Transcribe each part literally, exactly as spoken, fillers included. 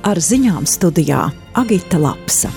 Ar ziņām studijā Agita Lapsa.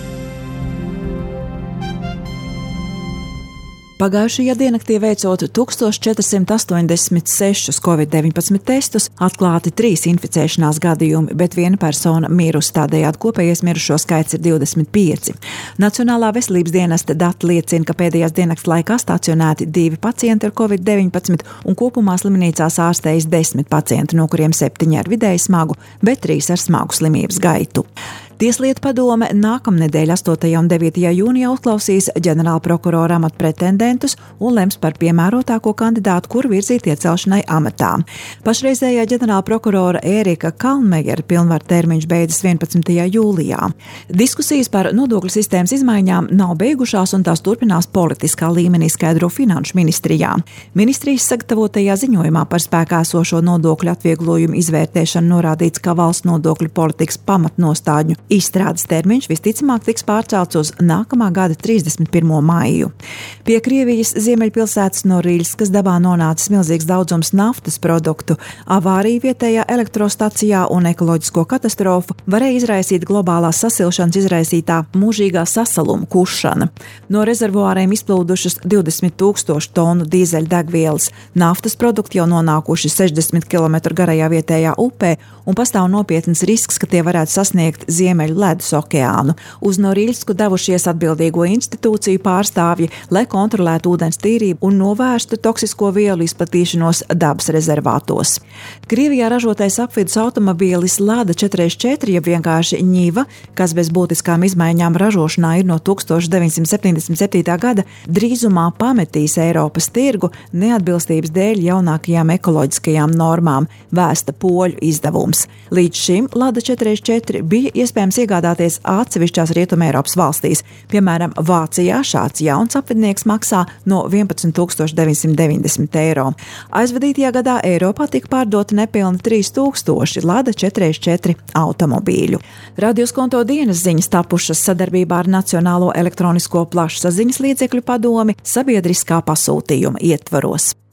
Pagājušajā diennaktī veicot tūkstoš četri simti astoņdesmit sešus covid deviņpadsmit testus, atklāti trīs inficēšanās gadījumi, bet viena persona mirusi, tādējādi kopējais mirušo skaits ir divdesmit pieci. Nacionālā veselības dienesta dati liecina, ka pēdējās diennakts laikā stacionēti divi pacienti ar covid deviņpadsmit un kopumā slimnīcās ārstējas desmit pacienti, no kuriem septiņi ar vidēji smagu, bet trīs ar smagu slimības gaitu. Tieslietu padome nākamnedēļ astotajā un devītajā jūnijā uzklausīs ģenerāla prokurora amata pretendentus un lems par piemērotāko kandidātu, kuru virzīt iecelšanai amatā. Pašreizējā ģenerāla prokurora Ērika Kalnmejera pilnvaru termiņš beidzas vienpadsmitajā jūlijā. Diskusijas par nodokļu sistēmas izmaiņām nav beigušās un tās turpinās politiskā līmenī, skaidro Finanšu ministrijā. Ministrijas sagatavotajā ziņojumā par spēkā esošo nodokļu atvieglojumu izvērtēšanu norādīts, ka valsts nodokļu politikas pamatnostādņu izstrādes termiņš visticamāk tiks pārcelts uz nākamā gada trīsdesmit pirmo maiju. Pie Krievijas ziemeļpilsētas Norilskas dabā nonācis milzīgs daudzums naftas produktu. Avārija vietējā elektrostacijā un ekoloģisko katastrofu varēja izraisīt globālās sasilšanas izraisītā mūžīgā sasaluma kušana. No rezervuāriem izplūdušas divdesmit tūkstoši tonu dīzeļdegvielas. Naftas produkti jau nonākuši sešdesmit kilometru garajā vietējā upē un pastāv nopietns risks, ka tie varētu sasniegt ziemeļu ledus okeānu. Uz Norilsku devušies atbildīgo institūciju pārstāvji, lai kontrolētu ūdens tīrību un novērstu toksisko vielu izplatīšanos dabas rezervātos. Krievijā ražotais apvidus automobīlis Lada četri četri, ja vienkārši Ņiva, kas bez būtiskām izmaiņām ražošanā ir no tūkstoš deviņsimt septiņdesmit septītā gada, drīzumā pametīs Eiropas tirgu neatbilstības dēļ jaunākajām ekoloģiskajām normām, vēsta poļu izdevums. Līdz šim Lada četri četri bija iespējams iegādāties atsevišķās Rietumē Eiropas valstīs. Piemēram, Vācijā šāds jauns apvidnieks maksā no vienpadsmit tūkstoši deviņsimt deviņdesmit eiro. Aizvadītajā gadā Eiropā tika pārdoti nepilni trīs tūkstoši Lada četri četri automobīļu. Radioskonto dienas ziņas tapušas sadarbībā ar Nacionālo elektronisko plašsaziņas līdzekļu padomi sabiedriskā pasūtījuma ietvaros.